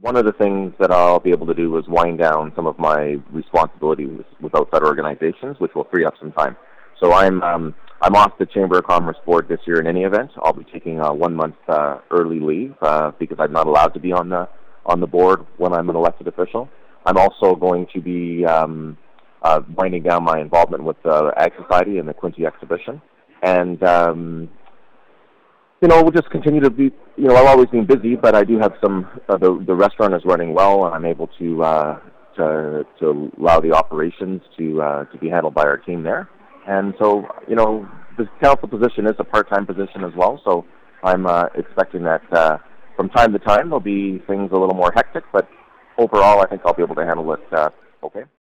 one of the things that I'll be able to do is wind down some of my responsibilities with outside organizations, which will free up some time. So I'm off the Chamber of Commerce board this year in any event. I'll be taking a 1 month early leave because I'm not allowed to be on the board when I'm an elected official. I'm also going to be winding down my involvement with the Ag Society and the Quinte exhibition, and we'll just continue to be. I've always been busy, but I do have some. The restaurant is running well, and I'm able to allow the operations to be handled by our team there. And so, the council position is a part-time position as well. So I'm expecting that from time to time there'll be things a little more hectic, but overall, I think I'll be able to handle it okay.